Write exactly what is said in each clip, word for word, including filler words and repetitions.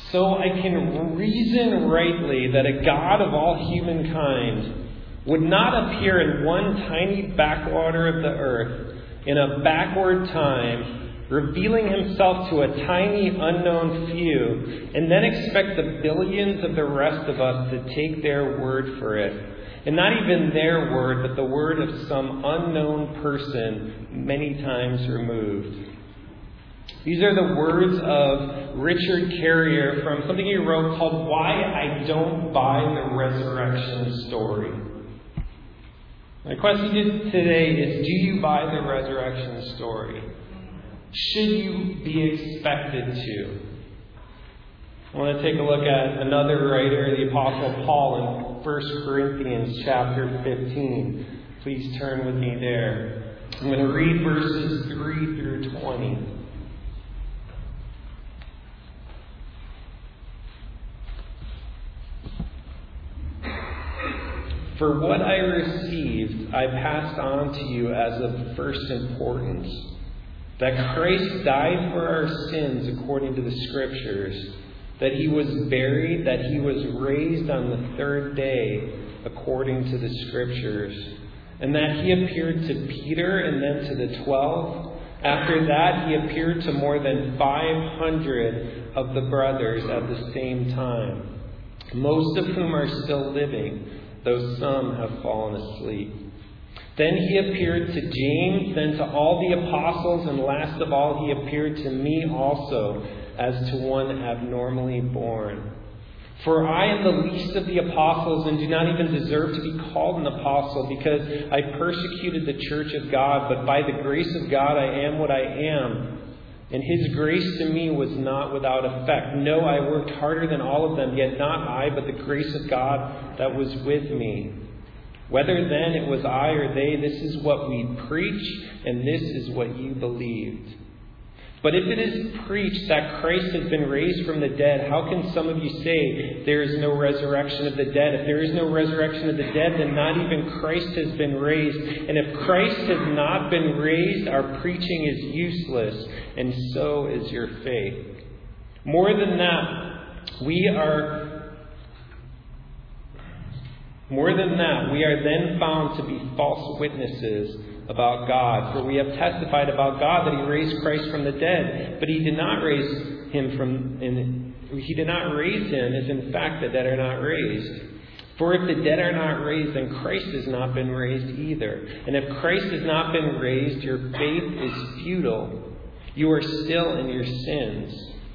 so I can reason rightly that a God of all humankind would not appear in one tiny backwater of the earth in a backward time, revealing himself to a tiny unknown few, and then expect the billions of the rest of us to take their word for it. And not even their word, but the word of some unknown person many times removed. These are the words of Richard Carrier from something he wrote called Why I Don't Buy the Resurrection Story. My question today is, do you buy the resurrection story? Should you be expected to? I want to take a look at another writer, the Apostle Paul, in First Corinthians chapter fifteen. Please turn with me there. I'm going to read verses three through twenty. For what I received, I passed on to you as of first importance, that Christ died for our sins according to the Scriptures, that he was buried, that he was raised on the third day according to the Scriptures, and that he appeared to Peter and then to the twelve. After that, he appeared to more than five hundred of the brothers at the same time, most of whom are still living, though some have fallen asleep. Then he appeared to James, then to all the apostles, and last of all he appeared to me also, as to one abnormally born. For I am the least of the apostles, and do not even deserve to be called an apostle, because I persecuted the church of God, but by the grace of God I am what I am. And his grace to me was not without effect. No, I worked harder than all of them, yet not I, but the grace of God that was with me. Whether then it was I or they, this is what we preach, and this is what you believed. But if it is preached that Christ has been raised from the dead, how can some of you say there is no resurrection of the dead? If there is no resurrection of the dead, then not even Christ has been raised. And if Christ has not been raised, our preaching is useless, and so is your faith. More than that, we are more than that, we are then found to be false witnesses about God. For we have testified about God that he raised Christ from the dead, but he did not raise him from in, he did not raise him, as in fact the dead are not raised. For if the dead are not raised, then Christ has not been raised either. And if Christ has not been raised, your faith is futile. You are still in your sins.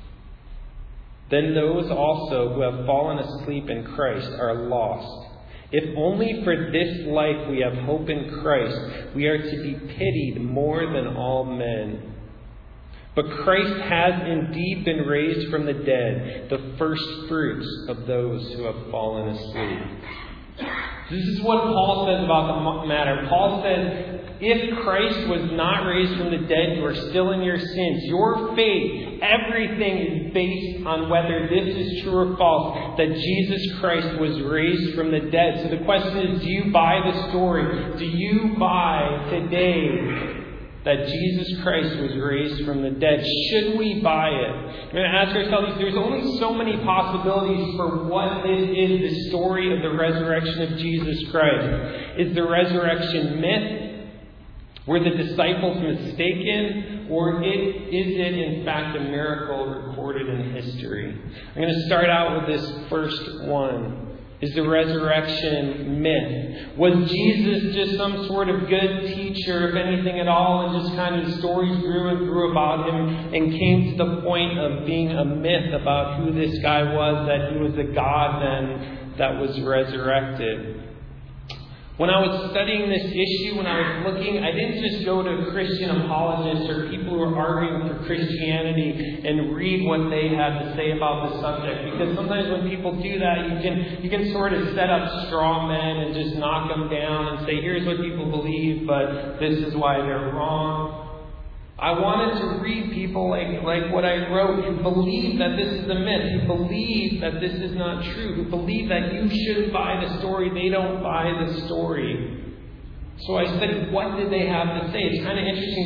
Then those also who have fallen asleep in Christ are lost. If only for this life we have hope in Christ, we are to be pitied more than all men. But Christ has indeed been raised from the dead, the first fruits of those who have fallen asleep. This is what Paul says about the matter. Paul says, if Christ was not raised from the dead, you are still in your sins. Your faith, everything is based on whether this is true or false, that Jesus Christ was raised from the dead. So the question is, do you buy the story? Do you buy today that Jesus Christ was raised from the dead? Should we buy it? We're going to ask ourselves, there's only so many possibilities for what this is, the story of the resurrection of Jesus Christ. Is the resurrection myth? Were the disciples mistaken? Or it, is it in fact a miracle recorded in history? I'm going to start out with this first one. Is the resurrection myth? Was Jesus just some sort of good teacher, if anything at all, and just kind of stories grew and grew about him and came to the point of being a myth about who this guy was, that he was a God then that was resurrected? When I was studying this issue, when I was looking, I didn't just go to Christian apologists or people who are arguing for Christianity and read what they had to say about the subject. Because sometimes when people do that, you can you can sort of set up straw men and just knock them down and say, here's what people believe, but this is why they're wrong. I wanted to read people like, like what I wrote, who believe that this is a myth, who believe that this is not true, who believe that you should buy the story. They don't buy the story. So I studied, what did they have to say? It's kind of interesting. If you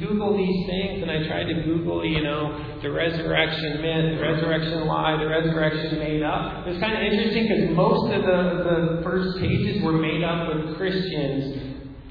Google these things, and I tried to Google, you know, the resurrection myth, the resurrection lie, the resurrection made up. It was kind of interesting because most of the, the first pages were made up with Christians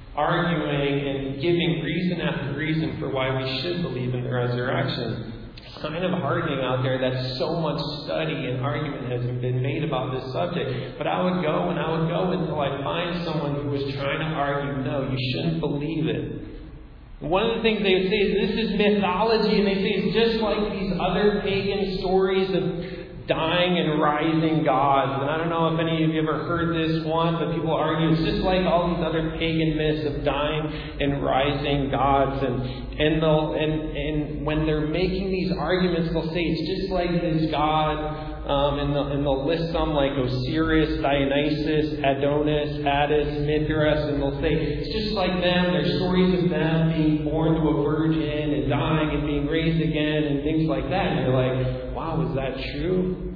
arguing and giving reason after reason for why we should believe in the resurrection. It's kind of heartening out there that so much study and argument has been made about this subject. But I would go and I would go until I find someone who was trying to argue, no, you shouldn't believe it. One of the things they would say is this is mythology, and they say it's just like these other pagan stories of dying and rising gods. And I don't know if any of you ever heard this one, but people argue it's just like all these other pagan myths of dying and rising gods. And and they'll and, and when they're making these arguments, they'll say it's just like this god. Um, and, they'll, and they'll list some like Osiris, Dionysus, Adonis, Attis, Mithras, and they'll say it's just like them. There's stories of them being born to a virgin and dying and being raised again and things like that. And you're like, wow, is that true?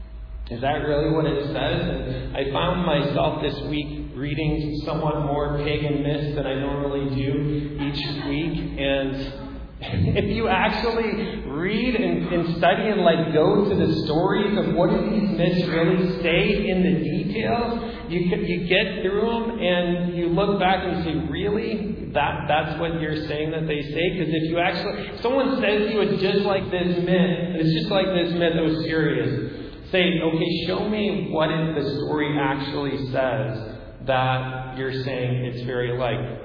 Is that really what it says? And I found myself this week reading somewhat more pagan myths than I normally do each week. And if you actually read and, and study and like go to the stories of what do these myths really say in the details, you you get through them and you look back and say, really? That that's what you're saying that they say? Because if you actually, if someone says to you it's just like this myth, and it's just like this myth, Osiris, say, okay, show me what in the story actually says that you're saying it's very like.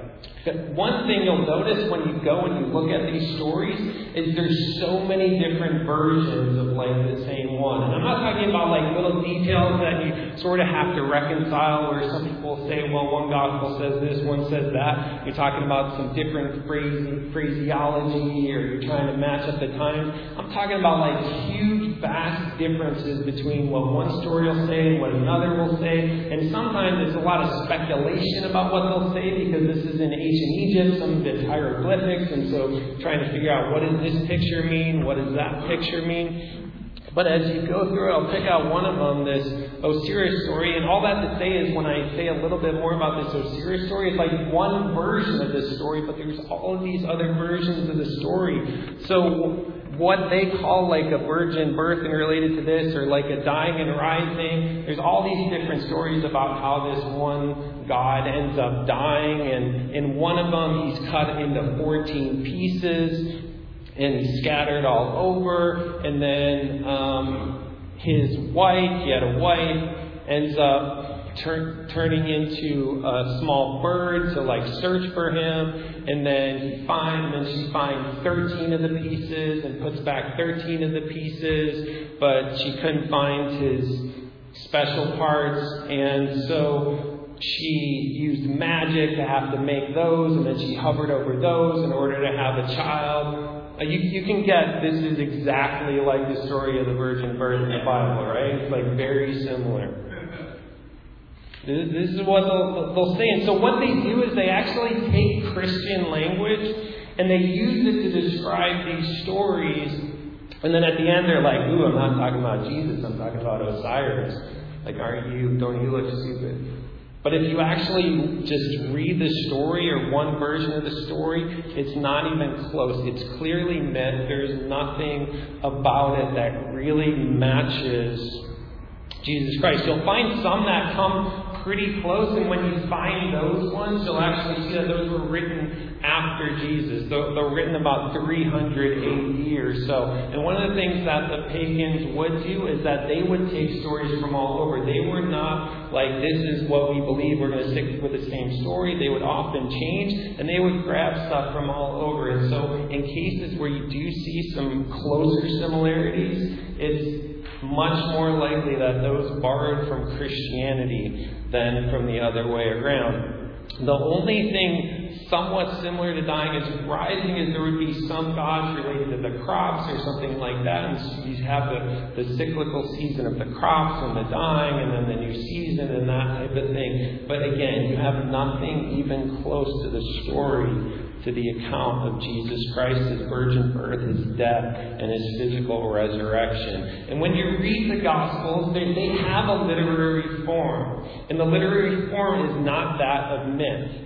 One thing you'll notice when you go and you look at these stories is there's so many different versions of like the same one. And I'm not talking about like little details that you sort of have to reconcile where some people say, well, one gospel says this, one says that. You're talking about some different phrase, phraseology or you're trying to match up the times. I'm talking about like huge, vast differences between what one story will say and what another will say. And sometimes there's a lot of speculation about what they'll say because this is in ancient Egypt, some of it's hieroglyphics, and so trying to figure out what does this picture mean, what does that picture mean. But as you go through it, I'll pick out one of them, this Osiris story, and all that to say is when I say a little bit more about this Osiris story, it's like one version of this story, but there's all of these other versions of the story. So what they call like a virgin birth and related to this, or like a dying and rising, there's all these different stories about how this one God ends up dying, and in one of them he's cut into fourteen pieces and scattered all over, and then um, his wife, he had a wife, ends up tur- turning into a small bird to like search for him, and then he finds, and then she finds thirteen of the pieces and puts back thirteen of the pieces, but she couldn't find his special parts, and so she used magic to have to make those, and then she hovered over those in order to have a child. Uh, you, you can get this is exactly like the story of the virgin birth in the Bible, right? It's like very similar. This, this is what they'll, they'll say. And so what they do is they actually take Christian language and they use it to describe these stories. And then at the end they're like, ooh, I'm not talking about Jesus, I'm talking about Osiris. Like, aren't you, don't you look stupid? But if you actually just read the story or one version of the story, it's not even close. It's clearly myth. There's nothing about it that really matches Jesus Christ. You'll find some that come pretty close, and when you find those ones, you'll actually see that those were written after Jesus. They're, they're written about three hundred A D or so. And one of the things that the pagans would do is that they would take stories from all over. They were not like, this is what we believe, we're going to stick with the same story. They would often change, and they would grab stuff from all over. And so in cases where you do see some closer similarities, it's much more likely that those borrowed from Christianity than from the other way around. The only thing somewhat similar to dying is rising is there would be some gods related to the crops or something like that. And so you have the, the cyclical season of the crops and the dying and then the new season and that type of thing. But again, you have nothing even close to the story, to the account of Jesus Christ, his virgin birth, his death, and his physical resurrection. And when you read the Gospels, they, they have a literary form. And the literary form is not that of myth.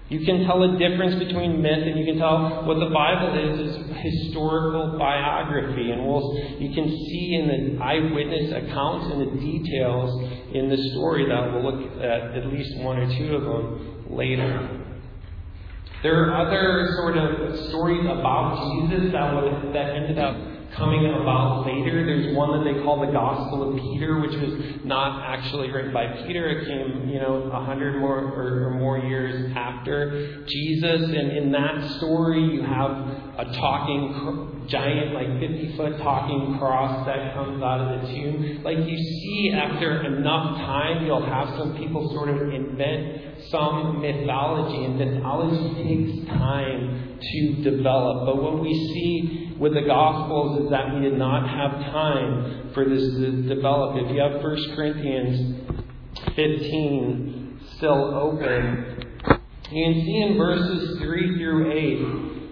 You can tell a difference between myth, and you can tell what the Bible is, is historical biography. And we'll, you can see in the eyewitness accounts and the details in the story that we'll look at at least one or two of them later. There are other sort of stories about Jesus that would, that ended up coming about later. There's one that they call the Gospel of Peter, which was not actually written by Peter. It came, you know, a hundred more or, or more years after Jesus. And in that story, you have a talking giant, like fifty-foot talking cross that comes out of the tomb. Like you see, after enough time, you'll have some people sort of invent some mythology, and mythology takes time to develop. But what we see with the Gospels is that we did not have time for this to develop. If you have First Corinthians fifteen still open, you can see in verses three through eight,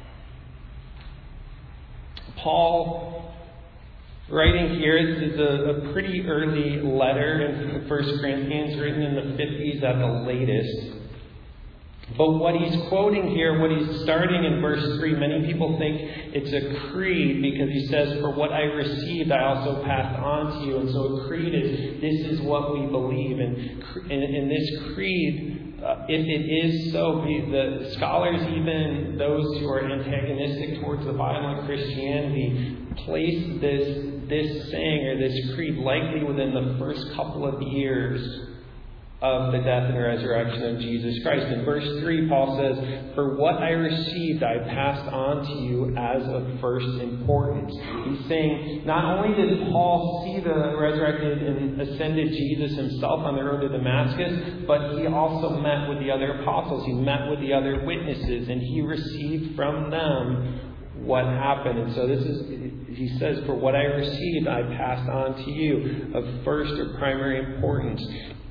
Paul, writing here, this is a, a pretty early letter in First Corinthians, written in the fifties at the latest. But what he's quoting here, what he's starting in verse three, many people think it's a creed because he says, "For what I received, I also passed on to you." And so a creed is, this is what we believe. And in, in this creed, uh, if it is so, the scholars, even those who are antagonistic towards the Bible and Christianity, place this, this saying or this creed likely within the first couple of years of the death and resurrection of Jesus Christ. In verse three, Paul says, "For what I received, I passed on to you as of first importance." He's saying, not only did Paul see the resurrected and ascended Jesus himself on the road to Damascus, but he also met with the other apostles. He met with the other witnesses, and he received from them what happened. And so this is, he says, "For what I received, I passed on to you of first or primary importance,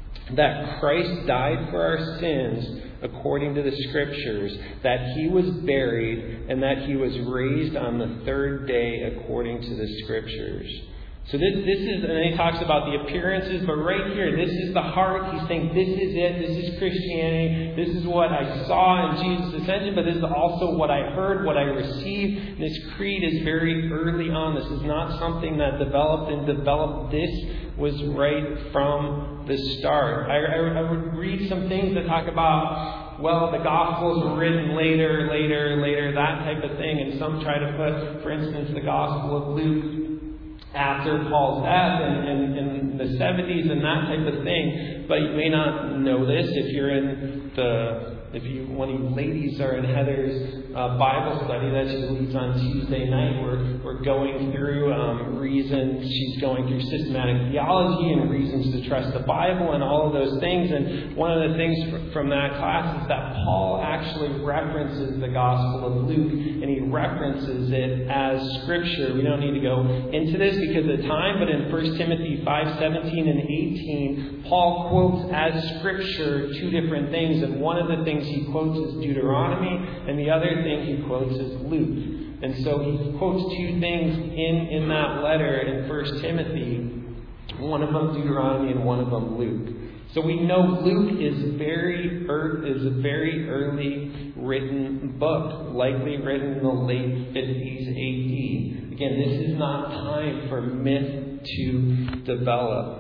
that Christ died for our sins according to the Scriptures, that He was buried, and that He was raised on the third day according to the Scriptures." So this, this is, and he talks about the appearances, but right here, this is the heart. He's saying, this is it. This is Christianity. This is what I saw in Jesus' ascension, but this is also what I heard, what I received. This creed is very early on. This is not something that developed and developed. This was right from the start. I, I, I would read some things that talk about, well, the Gospels were written later, later, later, that type of thing. And some try to put, for instance, the Gospel of Luke after Paul's death and, and, and the seventies and that type of thing. But you may not know this if you're in the, if you, one of you ladies are in Heather's uh, Bible study that she leads on Tuesday night. We're, we're going through um, reasons. She's going through systematic theology and reasons to trust the Bible and all of those things. And one of the things from that class is that Paul actually references the Gospel of Luke, and he references it as Scripture. We don't need to go into this because of time, but in First Timothy five seventeen and eighteen, Paul quotes as Scripture two different things, and one of the things he quotes is Deuteronomy, and the other thing he quotes is Luke. And so he quotes two things in, in that letter in First Timothy, one of them Deuteronomy and one of them Luke. So we know Luke is very er, is a very early written book, likely written in the late fifties A D. Again, this is not time for myth to develop.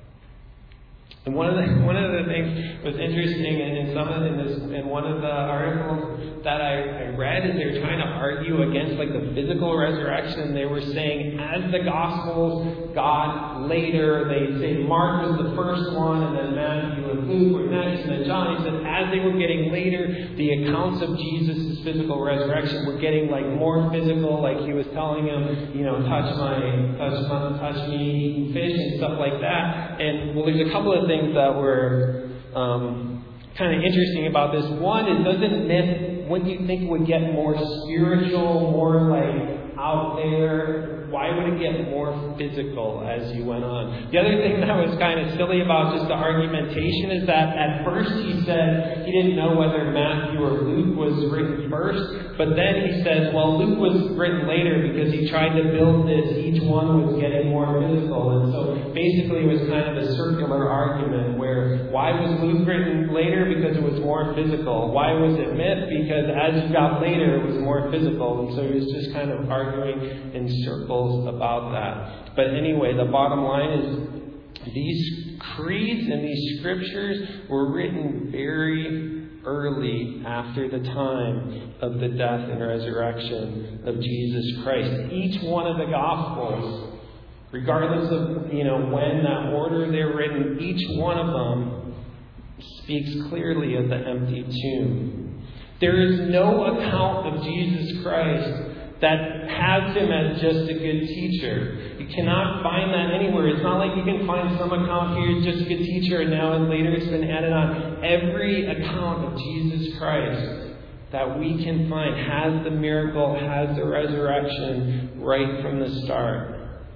And one of the one of the things was interesting in, in some of in this in one of the articles that I, I read is they were trying to argue against like the physical resurrection. They were saying as the Gospels got later, they say Mark was the first one, and then Matthew and Luke were next, and then John. He said as they were getting later, the accounts of Jesus' physical resurrection were getting like more physical, like he was telling him, you know, touch my touch my touch me, eat fish and stuff like that. And well, there's a couple of things that were um, kind of interesting about this. One is, doesn't myth, wouldn't you think it would get more spiritual, more like out there? Why would it get more physical as you went on? The other thing that was kind of silly about just the argumentation is that at first he said he didn't know whether Matthew or Luke was written first, but then he says, well, Luke was written later because he tried to build this, each one was getting more physical. And so basically was kind of a circular argument where why was Luke written later? Because it was more physical. Why was it myth? Because as you got later, it was more physical. And so he was just kind of arguing in circles about that. But anyway, the bottom line is these creeds and these scriptures were written very early after the time of the death and resurrection of Jesus Christ. Each one of the Gospels, regardless of, you know, when that order they're written, each one of them speaks clearly of the empty tomb. There is no account of Jesus Christ that has him as just a good teacher. You cannot find that anywhere. It's not like you can find some account here, just a good teacher, and now and later it's been added on. Every account of Jesus Christ that we can find has the miracle, has the resurrection right from the start.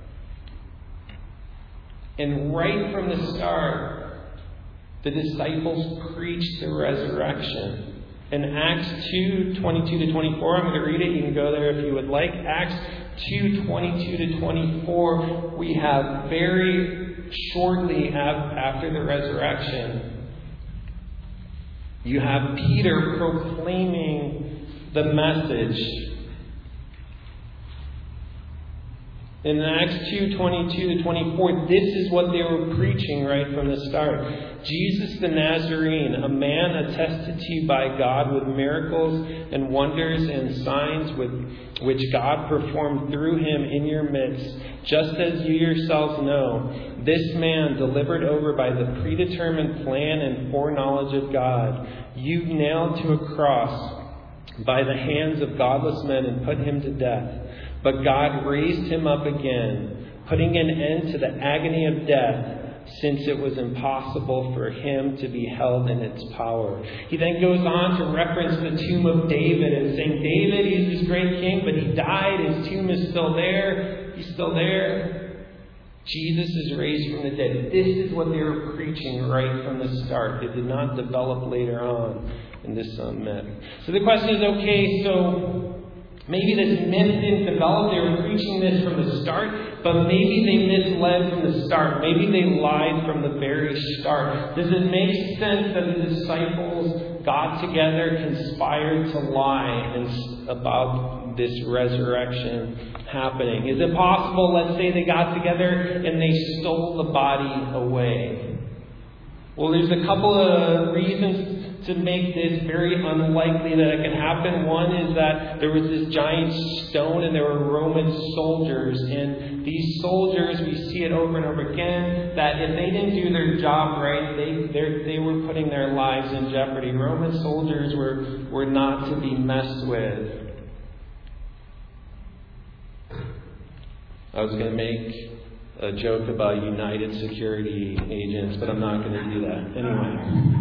And right from the start, the disciples preached the resurrection. In Acts two, twenty-two to twenty-four, I'm going to read it. You can go there if you would like. Acts two, twenty-two to twenty-four, we have very shortly after the resurrection, you have Peter proclaiming the message. In Acts two, twenty-two to twenty-four, this is what they were preaching right from the start. Jesus the Nazarene, a man attested to you by God with miracles and wonders and signs with which God performed through him in your midst, just as you yourselves know. This man, delivered over by the predetermined plan and foreknowledge of God, you nailed to a cross by the hands of godless men and put him to death. But God raised him up again, putting an end to the agony of death, since it was impossible for him to be held in its power. He then goes on to reference the tomb of David and saying, David, he's this great king, but he died. His tomb is still there. He's still there. Jesus is raised from the dead. This is what they were preaching right from the start. It did not develop later on in this um, myth. So the question is, okay, so maybe this myth didn't develop. They were preaching this from the start, but maybe they misled from the start. Maybe they lied from the very start. Does it make sense that the disciples got together, conspired to lie and, about this resurrection happening? Is it possible, let's say they got together and they stole the body away? Well, there's a couple of reasons to make this very unlikely that it could happen. One is that there was this giant stone and there were Roman soldiers. And these soldiers, we see it over and over again, that if they didn't do their job right, they they were putting their lives in jeopardy. Roman soldiers were, were not to be messed with. I was going to make a joke about United security agents, but I'm not going to do that. Anyway.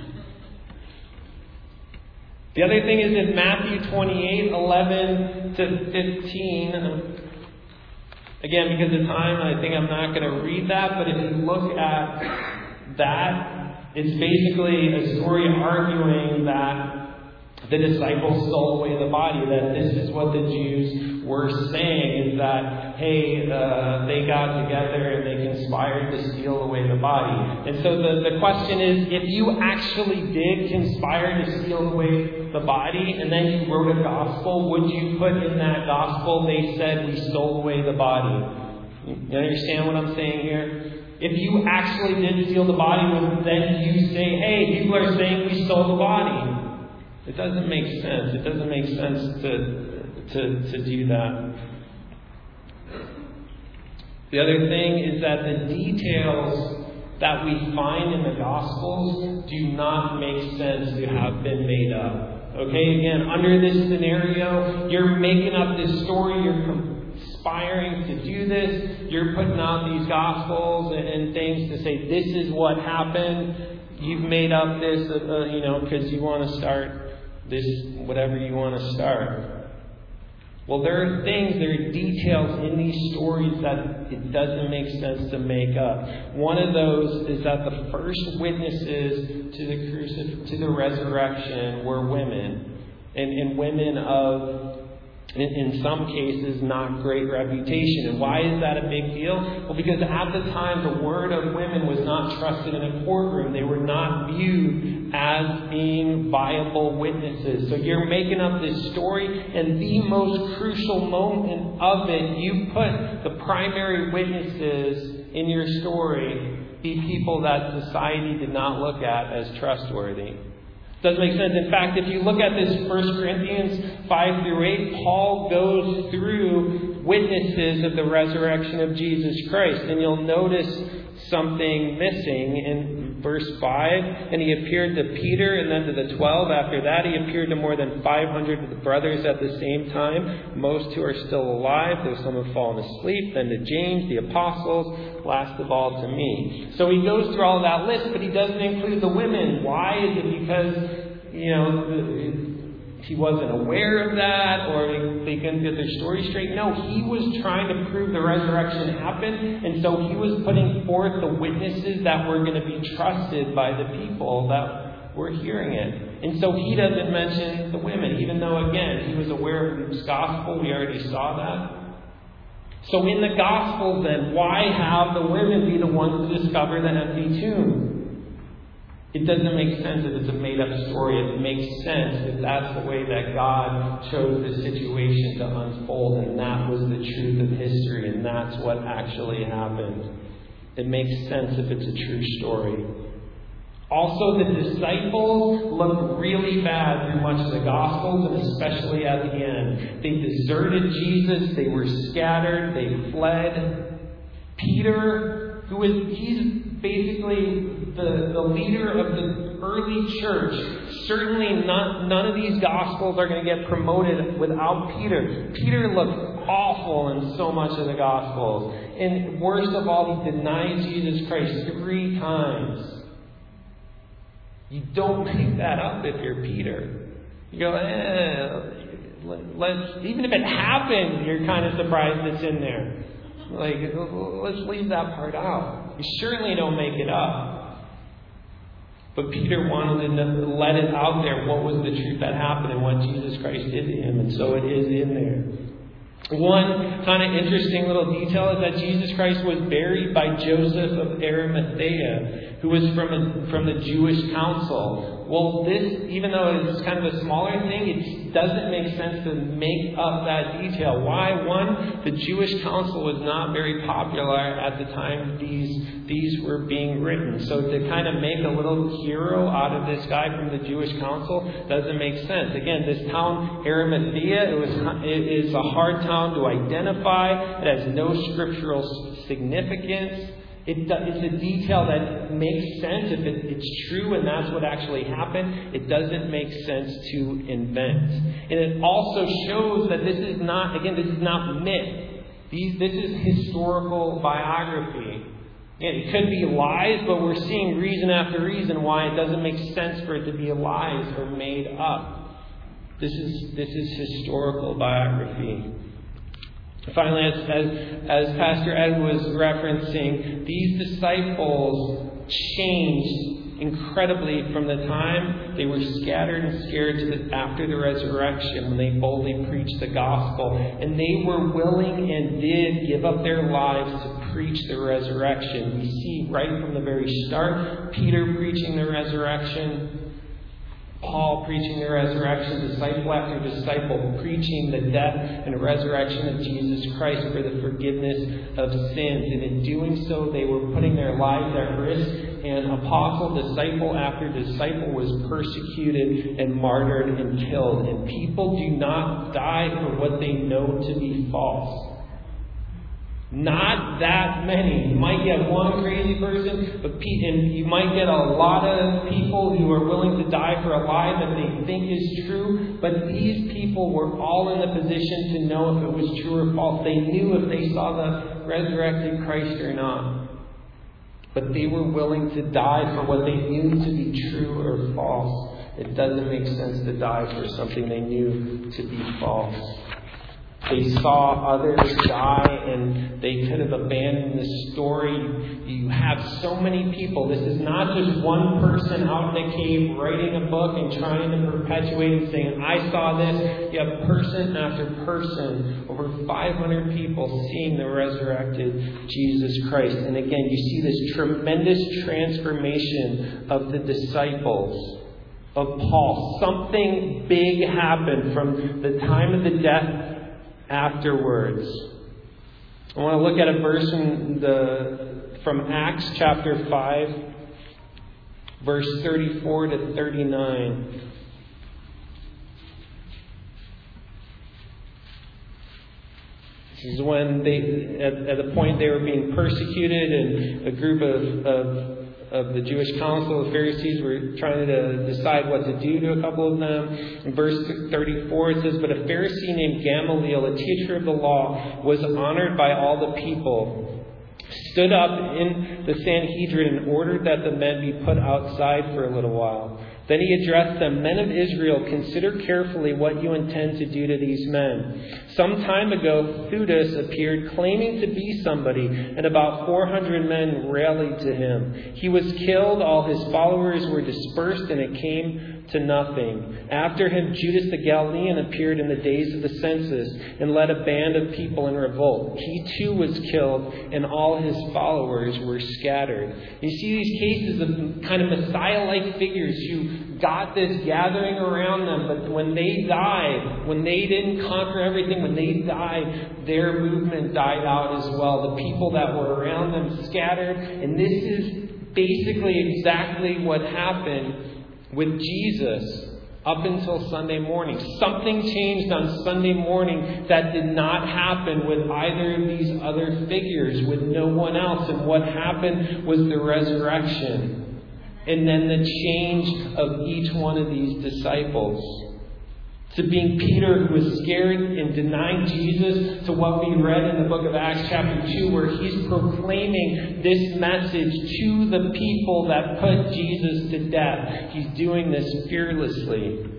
The other thing is in Matthew twenty-eight, eleven to fifteen. Again, because of time, I think I'm not going to read that. But if you look at that, it's basically a story arguing that the disciples stole away the body. That this is what the Jews were saying, is that, hey, uh, they got together and they conspired to steal away the body. And so the, the question is, if you actually did conspire to steal away the body and then you wrote a gospel, would you put in that gospel, they said we stole away the body? You understand what I'm saying here? If you actually did steal the body, would then you say, hey, people are saying we stole the body? It doesn't make sense. It doesn't make sense to to, to do that. The other thing is that the details that we find in the Gospels do not make sense to have been made up. Okay, again, under this scenario, you're making up this story, you're conspiring to do this, you're putting out these Gospels and, and things to say this is what happened. You've made up this, uh, you know, because you want to start this, whatever you want to start. Well, there are things, there are details in these stories that it doesn't make sense to make up. One of those is that the first witnesses to the crucif- to the resurrection were women, and, and women of In, in some cases, not great reputation. And why is that a big deal? Well, because at the time, the word of women was not trusted in a courtroom. They were not viewed as being viable witnesses. So you're making up this story, and the most crucial moment of it, you put the primary witnesses in your story be people that society did not look at as trustworthy. Doesn't make sense. In fact, if you look at this First Corinthians five through eight, Paul goes through witnesses of the resurrection of Jesus Christ. And you'll notice something missing in verse five. And he appeared to Peter and then to the twelve. After that, he appeared to more than five hundred of the brothers at the same time, most who are still alive, though some have fallen asleep. Then to James, the apostles, last of all to me. So he goes through all of that list, but he doesn't include the women. Why? Is it because, you know, he wasn't aware of that, or they couldn't get their story straight? No, he was trying to prove the resurrection happened, and so he was putting forth the witnesses that were going to be trusted by the people that were hearing it. And so he doesn't mention the women, even though, again, he was aware of Luke's gospel. We already saw that. So in the Gospels, then, why have the women be the ones to discover the empty tomb? It doesn't make sense if it's a made-up story. It makes sense if that's the way that God chose the situation to unfold, and that was the truth of history, and that's what actually happened. It makes sense if it's a true story. Also, the disciples look really bad through much of the Gospels, and especially at the end. They deserted Jesus. They were scattered. They fled. Peter, who is he's basically the, the leader of the early church. Certainly not, none of these Gospels are going to get promoted without Peter. Peter looked awful in so much of the Gospels. And worst of all, he denied Jesus Christ three times. You don't make that up if you're Peter. You go, eh, let's, even if it happened, you're kind of surprised it's in there. Like, let's leave that part out. You certainly don't make it up. But Peter wanted to let it out there what was the truth that happened and what Jesus Christ did to him. And so it is in there. One kind of interesting little detail is that Jesus Christ was buried by Joseph of Arimathea, who was from a, from the Jewish council. Well, this, even though it's kind of a smaller thing, it doesn't make sense to make up that detail. Why? One, the Jewish council was not very popular at the time these these were being written. So to kind of make a little hero out of this guy from the Jewish council doesn't make sense. Again, this town Arimathea, it was it is a hard town to identify. It has no scriptural significance. It, it's a detail that makes sense if it, it's true and that's what actually happened. It doesn't make sense to invent. And it also shows that this is not, again, this is not myth. These, this is historical biography. Again, it could be lies, but we're seeing reason after reason why it doesn't make sense for it to be lies or made up. This is, this is historical biography. Finally, as, as, as Pastor Ed was referencing, these disciples changed incredibly from the time they were scattered and scared to the, after the resurrection when they boldly preached the gospel. And they were willing and did give up their lives to preach the resurrection. We see right from the very start, Peter preaching the resurrection, Paul preaching the resurrection, disciple after disciple preaching the death and resurrection of Jesus Christ for the forgiveness of sins. And in doing so, they were putting their lives at risk. And apostle, disciple after disciple was persecuted and martyred and killed. And people do not die for what they know to be false. Not that many. You might get one crazy person, but and you might get a lot of people who are willing to die for a lie that they think is true. But these people were all in the position to know if it was true or false. They knew if they saw the resurrected Christ or not. But they were willing to die for what they knew to be true or false. It doesn't make sense to die for something they knew to be false. they saw others die and they could have abandoned the story. You have so many people. This is not just one person out in a cave writing a book and trying to perpetuate and saying, I saw this. You have person after person, over five hundred people seeing the resurrected Jesus Christ. And again, you see this tremendous transformation of the disciples of Paul. Something big happened from the time of the death afterwards. I want to look at a verse in the, from Acts chapter five, verse thirty-four to thirty-nine. This is when they, at, at the point they were being persecuted, and a group of, of of the Jewish council, the Pharisees, were trying to decide what to do to a couple of them. In verse thirty-four, it says, But a Pharisee named Gamaliel, a teacher of the law, was honored by all the people, stood up in the Sanhedrin and ordered that the men be put outside for a little while. Then he addressed them, Men of Israel, consider carefully what you intend to do to these men. Some time ago, Theudas appeared claiming to be somebody, and about four hundred men rallied to him. He was killed, all his followers were dispersed, and it came to nothing. After him, Judas the Galilean appeared in the days of the census and led a band of people in revolt. He too was killed, and all his followers were scattered. You see these cases of kind of Messiah-like figures who got this gathering around them, but when they died, when they didn't conquer everything, when they died, their movement died out as well. The people that were around them scattered, and this is basically exactly what happened with Jesus up until Sunday morning. Something changed on Sunday morning that did not happen with either of these other figures, with no one else. And what happened was the resurrection. And then the change of each one of these disciples. To being Peter, who was scared and denying Jesus, to what we read in the book of Acts chapter two, where he's proclaiming this message to the people that put Jesus to death. He's doing this fearlessly.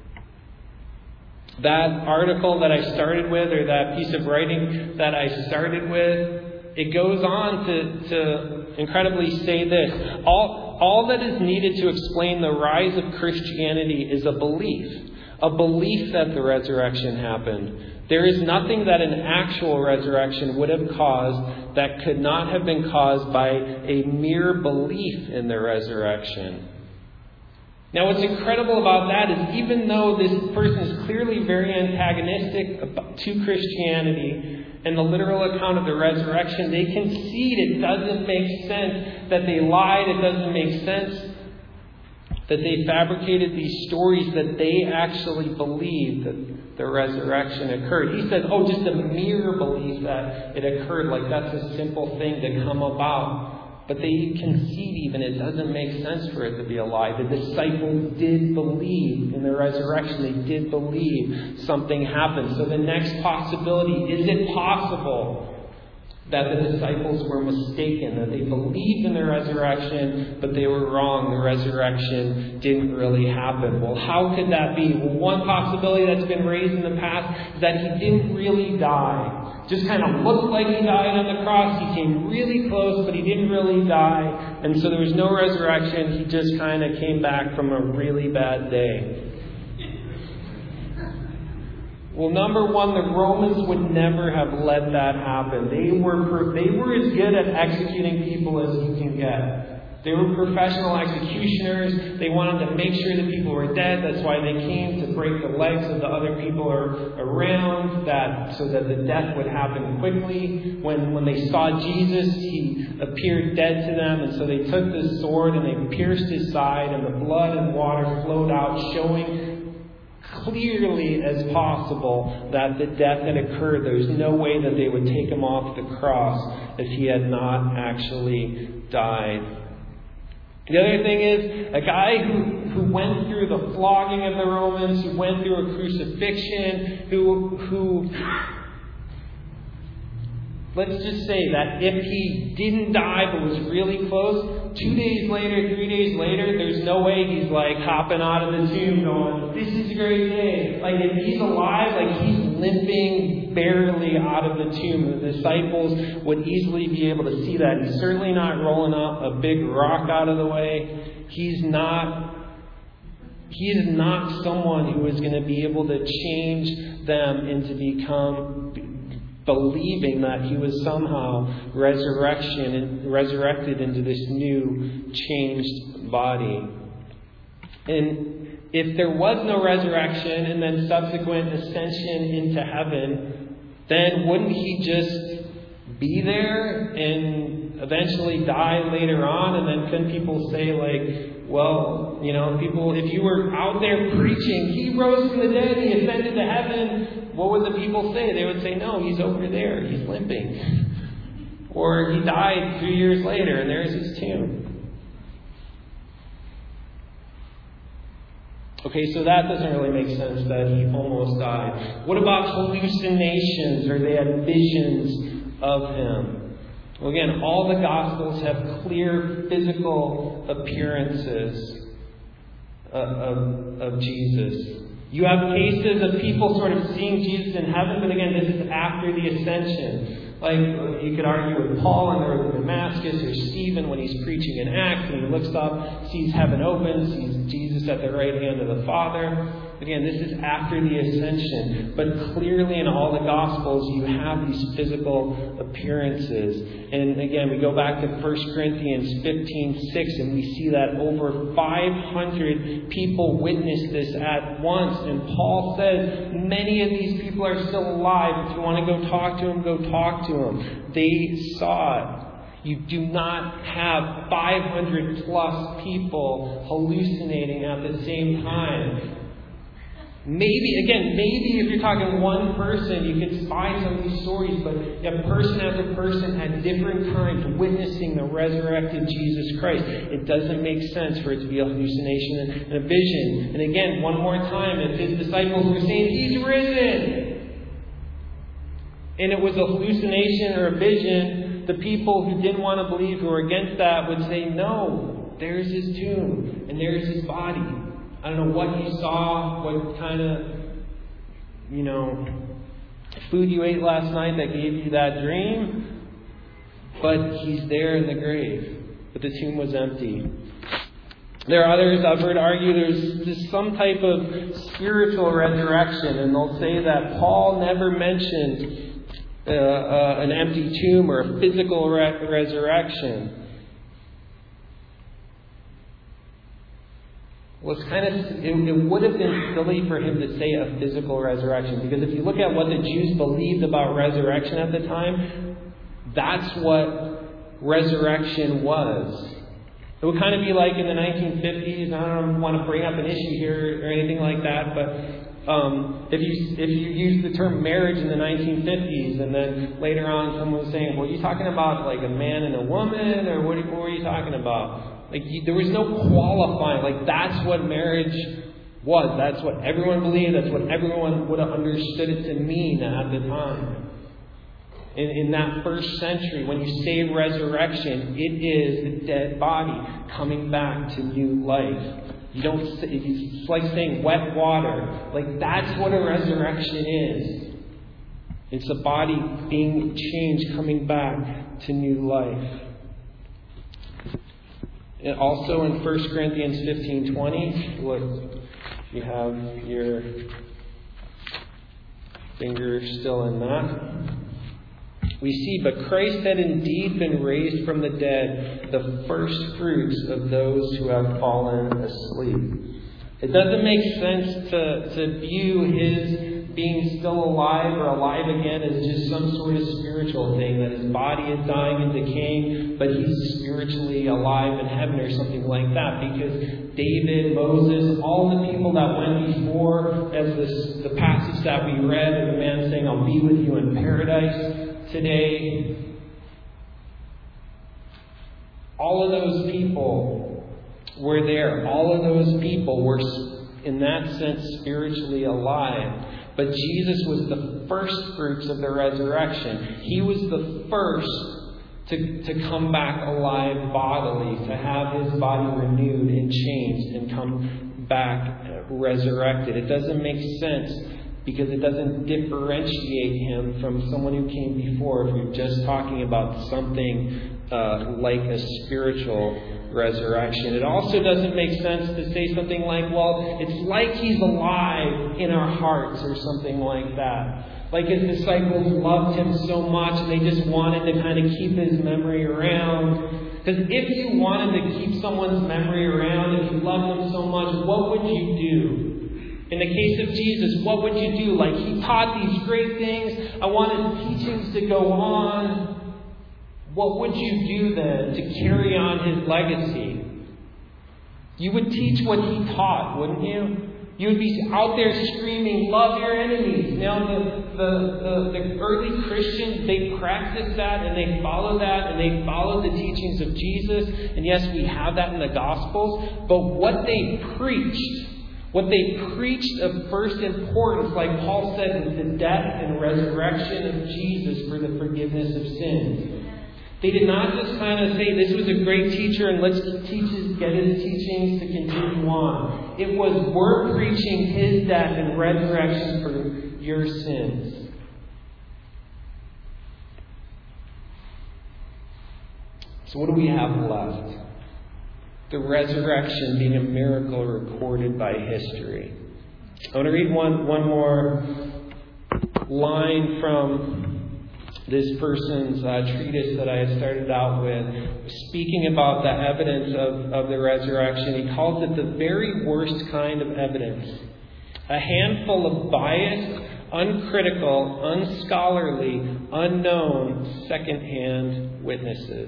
That article that I started with, or that piece of writing that I started with, it goes on to, to incredibly say this. All, all that is needed to explain the rise of Christianity is a belief. A belief that the resurrection happened. There is nothing that an actual resurrection would have caused that could not have been caused by a mere belief in the resurrection. Now, what's incredible about that is even though this person is clearly very antagonistic to Christianity and the literal account of the resurrection, they concede it doesn't make sense that they lied. It doesn't make sense that they fabricated these stories, that they actually believed that the resurrection occurred. He says, oh, just a mere belief that it occurred, like that's a simple thing to come about. But they concede even it doesn't make sense for it to be a lie. The disciples did believe in the resurrection. They did believe something happened. So the next possibility, is it possible that the disciples were mistaken, that they believed in the resurrection, but they were wrong. The resurrection didn't really happen. Well, how could that be? Well, one possibility that's been raised in the past is that he didn't really die. Just kind of looked like he died on the cross. He came really close, but he didn't really die. And so there was no resurrection. He just kind of came back from a really bad day. Well, number one, the Romans would never have let that happen. They were they were as good at executing people as you can get. They were professional executioners. They wanted to make sure that people were dead. That's why they came to break the legs of the other people around, that so that the death would happen quickly. When when they saw Jesus, he appeared dead to them, and so they took this sword and they pierced his side, and the blood and water flowed out, showing clearly as possible that the death had occurred. There was no way that they would take him off the cross if he had not actually died. The other thing is, a guy who, who went through the flogging of the Romans, who went through a crucifixion, who who let's just say that if he didn't die but was really close, two days later, three days later, there's no way he's like hopping out of the tomb going, this is a great day. Like if he's alive, like he's limping barely out of the tomb. The disciples would easily be able to see that. He's certainly not rolling up a big rock out of the way. He's not, he is not someone who is going to be able to change them into become believing that he was somehow resurrection and resurrected into this new changed body. And if there was no resurrection and then subsequent ascension into heaven, then wouldn't he just be there and eventually die later on? And then couldn't people say, like, well, you know, people, if you were out there preaching, he rose from the dead, he ascended to heaven, what would the people say? They would say, no, he's over there, he's limping. Or he died three years later and there's his tomb. Okay, so that doesn't really make sense that he almost died. What about hallucinations, or they had visions of him? Well, again, all the Gospels have clear physical appearances of, of Jesus. You have cases of people sort of seeing Jesus in heaven, but again, this is after the ascension. Like, you could argue with Paul on the road to Damascus, or Stephen when he's preaching in Acts, and he looks up, sees heaven open, sees Jesus at the right hand of the Father. Again, this is after the ascension. But clearly in all the Gospels, you have these physical appearances. And again, we go back to First Corinthians fifteen six, and we see that over five hundred people witnessed this at once. And Paul says, many of these people are still alive. If you want to go talk to them, go talk to them. They saw it. You do not have five hundred plus people hallucinating at the same time. Maybe, again, maybe if you're talking one person, you could buy some of these stories, but you have person after person at different times witnessing the resurrected Jesus Christ. It doesn't make sense for it to be a hallucination and a vision. And again, one more time, if his disciples were saying, he's risen, and it was a hallucination or a vision, the people who didn't want to believe, who were against that, would say, no, there's his tomb, and there's his body. I don't know what you saw, what kind of, you know, food you ate last night that gave you that dream, but he's there in the grave. But the tomb was empty. There are others I've heard argue there's, there's some type of spiritual resurrection, and they'll say that Paul never mentioned uh, uh, an empty tomb or a physical re- resurrection. Well, it's kind of, it, it would have been silly for him to say a physical resurrection, because if you look at what the Jews believed about resurrection at the time, that's what resurrection was. It would kind of be like in the nineteen fifties. I don't want to bring up an issue here or anything like that, but um, if you if you use the term marriage in the nineteen fifties, and then later on someone was saying, "Well, are you talking about like a man and a woman, or what, what were you talking about?" Like, you, there was no qualifying. Like, that's what marriage was. That's what everyone believed. That's what everyone would have understood it to mean at the time. In, in that first century, when you say resurrection, it is the dead body coming back to new life. You don't say, it's like saying wet water. Like, that's what a resurrection is. It's a body being changed, coming back to new life. And also in First Corinthians fifteen twenty, look, you have your finger still in that. We see, but Christ had indeed been raised from the dead, the first fruits of those who have fallen asleep. It doesn't make sense to, to view his being still alive or alive again as just some sort of spiritual thing, that his body is dying and decaying, but he's spiritually alive in heaven or something like that. Because David, Moses, all the people that went before, as this, the passage that we read, of the man saying, I'll be with you in paradise today. All of those people were there. All of those people were, in that sense, spiritually alive. But Jesus was the first fruits of the resurrection. He was the first to, to come back alive bodily, to have his body renewed and changed and come back resurrected. It doesn't make sense because it doesn't differentiate him from someone who came before if you're just talking about something uh, like a spiritual resurrection. It also doesn't make sense to say something like, well, it's like he's alive in our hearts or something like that. Like his disciples loved him so much and they just wanted to kind of keep his memory around. Because if you wanted to keep someone's memory around and you loved them so much, what would you do? In the case of Jesus, what would you do? Like, he taught these great things. I want his teachings to go on. What would you do then to carry on his legacy? You would teach what he taught, wouldn't you? You would be out there screaming, love your enemies. Now, the, the, the, the early Christians, they practiced that and they followed that and they followed the teachings of Jesus. And yes, we have that in the Gospels. But what they preached, what they preached of first importance, like Paul said, was the death and resurrection of Jesus for the forgiveness of sins. They did not just kind of say, this was a great teacher and let's teach his, get his teachings to continue on. It was, we're preaching his death and resurrection for your sins. So what do we have left? The resurrection being a miracle recorded by history. I want to read one, one more line from this person's uh, treatise that I had started out with, speaking about the evidence of, of the resurrection. He calls it the very worst kind of evidence. A handful of biased, uncritical, unscholarly, unknown, second-hand witnesses.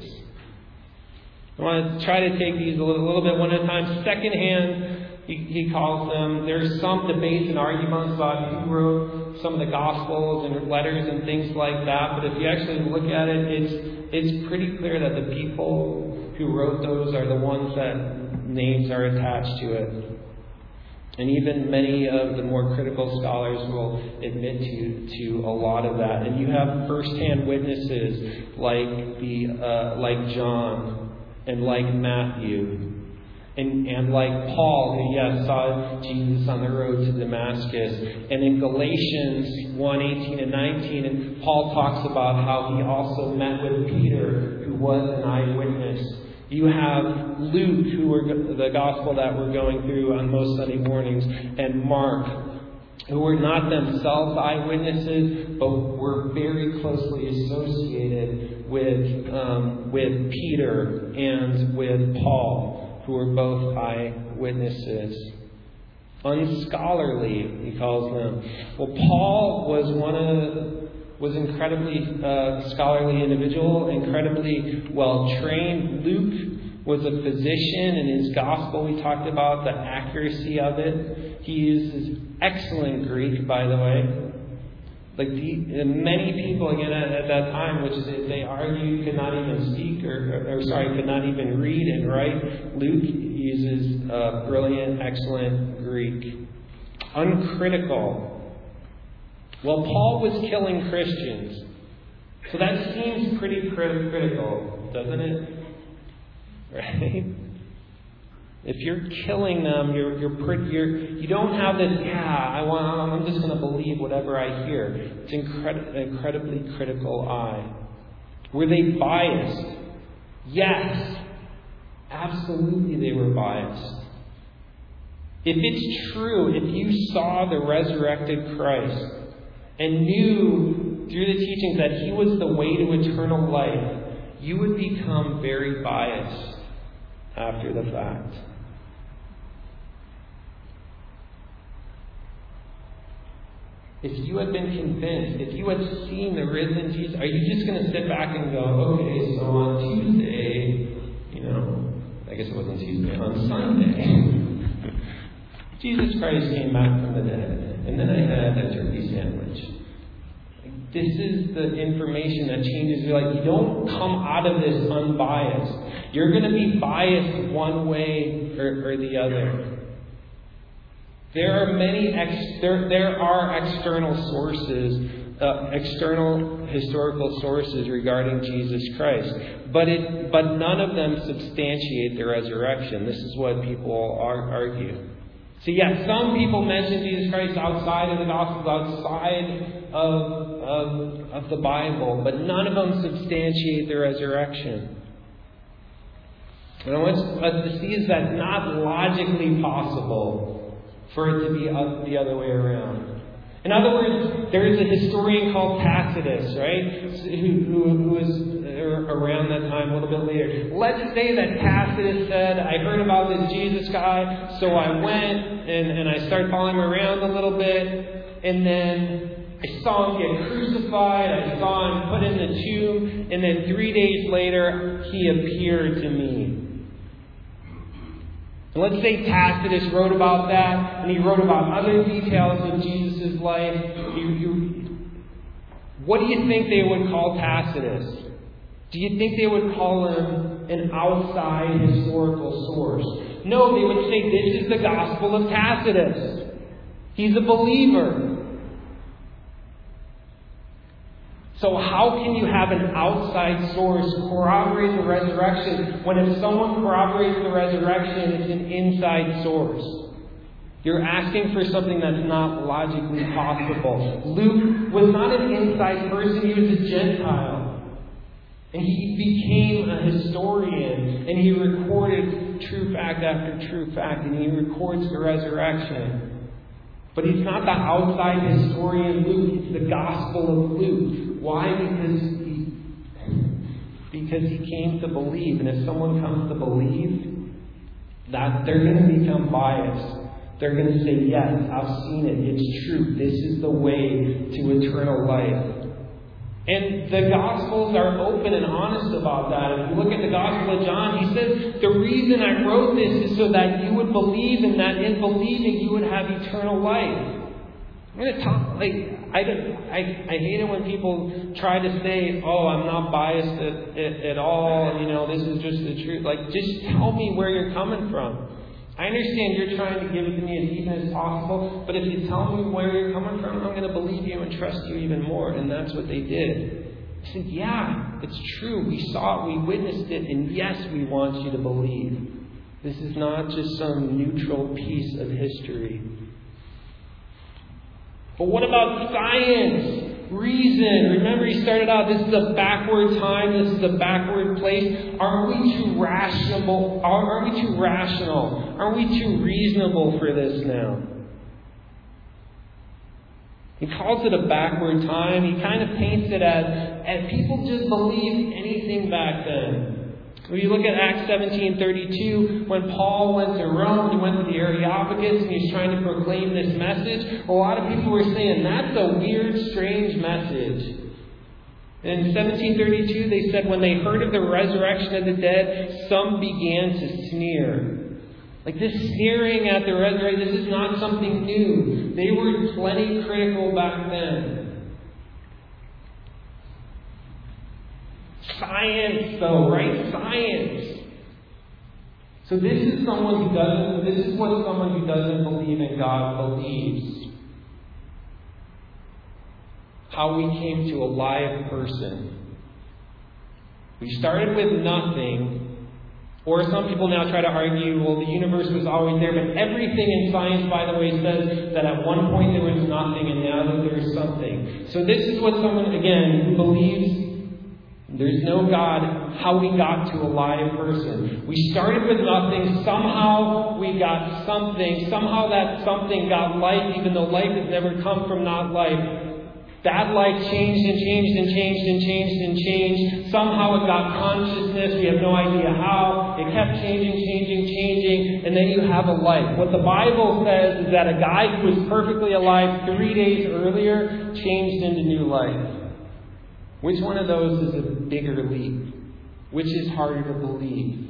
I want to try to take these a little, a little bit one at a time. Second-hand, he, he calls them. There's some debates and arguments about who wrote some of the Gospels and letters and things like that. But if you actually look at it, it's it's pretty clear that the people who wrote those are the ones that names are attached to it. And even many of the more critical scholars will admit to to a lot of that. And you have first-hand witnesses like the uh, like John and like Matthew. And, and like Paul, who, yes, saw Jesus on the road to Damascus. And in Galatians one, eighteen and nineteen, and Paul talks about how he also met with Peter, who was an eyewitness. You have Luke, who were the gospel that we're going through on most Sunday mornings, and Mark, who were not themselves eyewitnesses, but were very closely associated with, um, with Peter and with Paul, who were both eyewitnesses. Unscholarly, he calls them. Well, Paul was one of was incredibly uh, scholarly individual, incredibly well trained. Luke was a physician. In his gospel, we talked about the accuracy of it. He uses excellent Greek, by the way. Like the, many people, again, at, at that time, which is they argue could not even speak or, or, or sorry, could not even read and write. Luke uses uh, brilliant, excellent Greek. Uncritical. Well, Paul was killing Christians, so that seems pretty crit- critical, doesn't it? Right? If you're killing them, you're you're pretty. You're, you don't have this. Yeah, I want. I'm just going to believe whatever I hear. It's incredi- incredibly critical eye. Were they biased? Yes, absolutely, they were biased. If it's true, if you saw the resurrected Christ and knew through the teachings that he was the way to eternal life, you would become very biased after the fact. If you had been convinced, if you had seen the risen Jesus, are you just going to sit back and go, okay, so on Tuesday, you know, I guess it wasn't Tuesday, on Sunday, Jesus Christ came back from the dead, and then I had a turkey sandwich. This is the information that changes your life. You don't come out of this unbiased. You're going to be biased one way or, or the other. There are many ex- there, there are external sources, uh, external historical sources regarding Jesus Christ, but it but none of them substantiate the resurrection. This is what people are, argue. So yes, some people mention Jesus Christ outside of the Gospels, outside of, of, of the Bible, but none of them substantiate the resurrection. And I want us to see is that not logically possible for it to be the other way around. In other words, there is a historian called Tacitus, right, who, who, who was around that time, a little bit later. Let's say that Tacitus said, I heard about this Jesus guy, so I went and, and I started following him around a little bit, and then I saw him get crucified, I saw him put in the tomb, and then three days later, he appeared to me. And let's say Tacitus wrote about that, and he wrote about other details of Jesus' life. You, you, what do you think they would call Tacitus? Do you think they would call him an outside historical source? No, they would say this is the Gospel of Tacitus. He's a believer. So how can you have an outside source corroborate the resurrection when if someone corroborates the resurrection, it's an inside source? You're asking for something that's not logically possible. Luke was not an inside person, he was a Gentile. And he became a historian, and he recorded true fact after true fact, and he records the resurrection. But he's not the outside historian Luke, it's the Gospel of Luke. Why? Because he, because he came to believe. And if someone comes to believe, that they're going to become biased. They're going to say, yes, I've seen it. It's true. This is the way to eternal life. And the Gospels are open and honest about that. If you look at the Gospel of John, he says, the reason I wrote this is so that you would believe, and that in believing you would have eternal life. I'm going to talk, like, I, I, I hate it when people try to say, oh, I'm not biased at, at, at all, you know, this is just the truth. Like, just tell me where you're coming from. I understand you're trying to give it to me as even as possible, but if you tell me where you're coming from, I'm going to believe you and trust you even more. And that's what they did. They said, yeah, it's true. We saw it, we witnessed it, and yes, we want you to believe. This is not just some neutral piece of history. But what about science? Reason. Remember, he started out, this is a backward time, this is a backward place. Are we too rational? Are, are we too rational? Are we too reasonable for this now? He calls it a backward time. He kind of paints it as, as people just believed anything back then. When you look at Acts seventeen thirty-two, when Paul went to Rome, he went to the Areopagus and he was trying to proclaim this message, a lot of people were saying, that's a weird, strange message. And in seventeen thirty-two, they said when they heard of the resurrection of the dead, some began to sneer. Like this sneering at the resurrection, this is not something new. They were plenty critical back then. Science, though, right? Science. So this is someone who doesn't, this is what someone who doesn't believe in God believes. How we came to a live person. We started with nothing, or some people now try to argue, well, the universe was always there, but everything in science, by the way, says that at one point there was nothing and now that there is something. So this is what someone, again, who believes there's no God, how we got to a live person. We started with nothing. Somehow we got something. Somehow that something got life, even though life has never come from not life. That life changed and changed and changed and changed and changed. Somehow it got consciousness. We have no idea how. It kept changing, changing, changing. And then you have a life. What the Bible says is that a guy who was perfectly alive three days earlier changed into new life. Which one of those is a bigger leap? Which is harder to believe?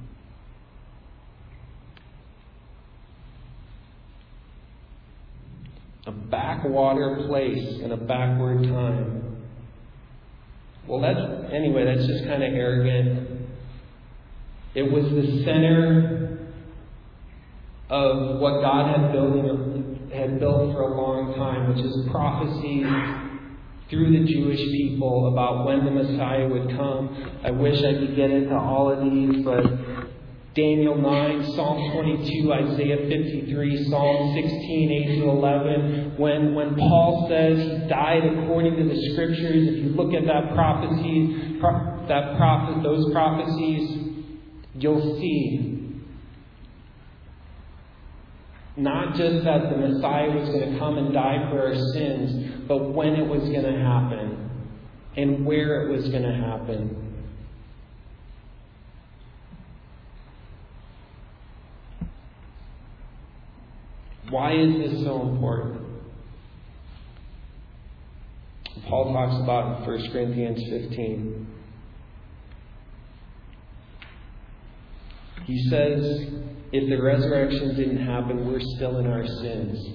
A backwater place in a backward time. Well, that's, anyway, that's just kind of arrogant. It was the center of what God had built, had built for a long time, which is prophecy through the Jewish people about when the Messiah would come. I wish I could get into all of these, but Daniel nine, Psalm twenty-two, Isaiah fifty-three, Psalm sixteen, eight to eleven. When, when Paul says he died according to the Scriptures, if you look at that prophecy, pro- that prophet, those prophecies, you'll see not just that the Messiah was going to come and die for our sins, but when it was going to happen and where it was going to happen. Why is this so important? Paul talks about in First Corinthians fifteen. He says, if the resurrection didn't happen, we're still in our sins.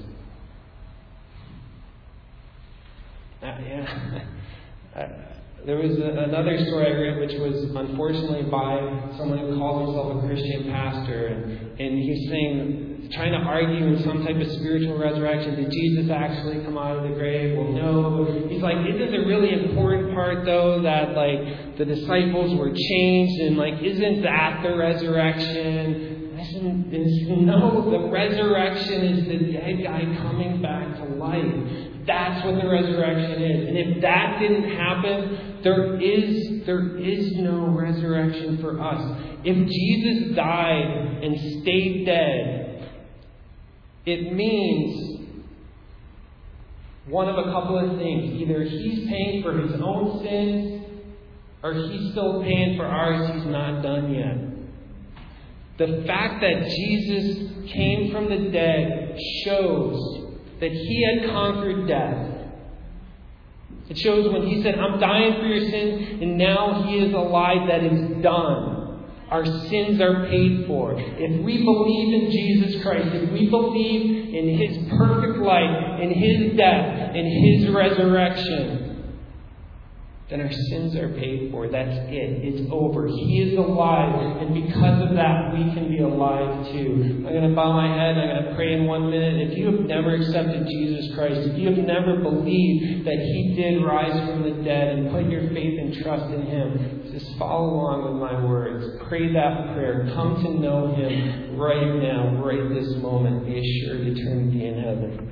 Uh, yeah. uh, there was a, another story I read, which was unfortunately by someone who calls himself a Christian pastor, and, and he's saying, trying to argue in some type of spiritual resurrection. Did Jesus actually come out of the grave? Well, no. He's like, isn't the really important part, though, that, like, the disciples were changed, and, like, isn't that the resurrection? Isn't, is, no, the resurrection is the dead guy coming back to life. That's what the resurrection is. And if that didn't happen, there is, there is no resurrection for us. If Jesus died and stayed dead, it means one of a couple of things. Either he's paying for his own sins, or he's still paying for ours. He's not done yet. The fact that Jesus came from the dead shows that he had conquered death. It shows when he said, I'm dying for your sins, and now he is alive, that is done. Our sins are paid for. If we believe in Jesus Christ, if we believe in his perfect life, in his death, in his resurrection, then our sins are paid for. That's it. It's over. He is alive. And because of that, we can be alive too. I'm going to bow my head. I'm going to pray in one minute. If you have never accepted Jesus Christ, if you have never believed that he did rise from the dead and put your faith and trust in him, just follow along with my words. Pray that prayer. Come to know him right now, right this moment. Be assured eternity in heaven.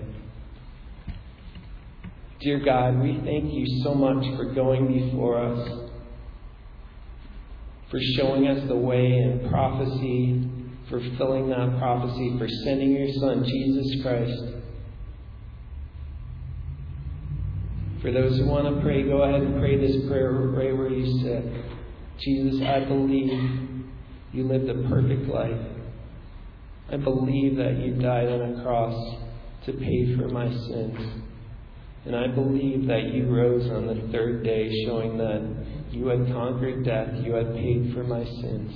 Dear God, we thank you so much for going before us, for showing us the way in prophecy, for fulfilling that prophecy, for sending your Son, Jesus Christ. For those who want to pray, go ahead and pray this prayer right where you sit. Jesus, I believe you lived a perfect life. I believe that you died on a cross to pay for my sins. And I believe that you rose on the third day, showing that you had conquered death, you had paid for my sins.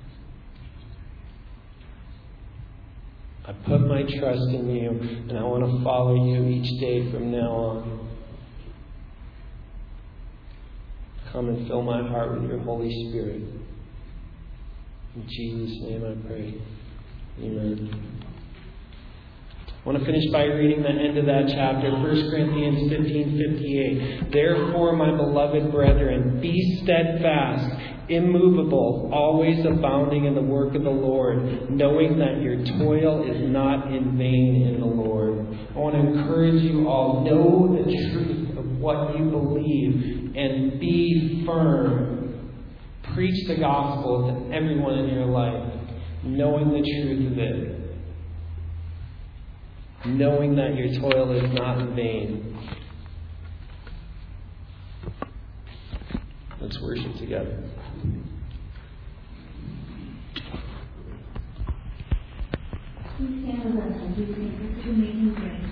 I put my trust in you, and I want to follow you each day from now on. Come and fill my heart with your Holy Spirit. In Jesus' name I pray. Amen. I want to finish by reading the end of that chapter, First Corinthians fifteen fifty-eight. Therefore, my beloved brethren, be steadfast, immovable, always abounding in the work of the Lord, knowing that your toil is not in vain in the Lord. I want to encourage you all, know the truth of what you believe and be firm. Preach the gospel to everyone in your life, knowing the truth of it. Knowing that your toil is not in vain. Let's worship together. Please stand with us as we sing this amazing grace.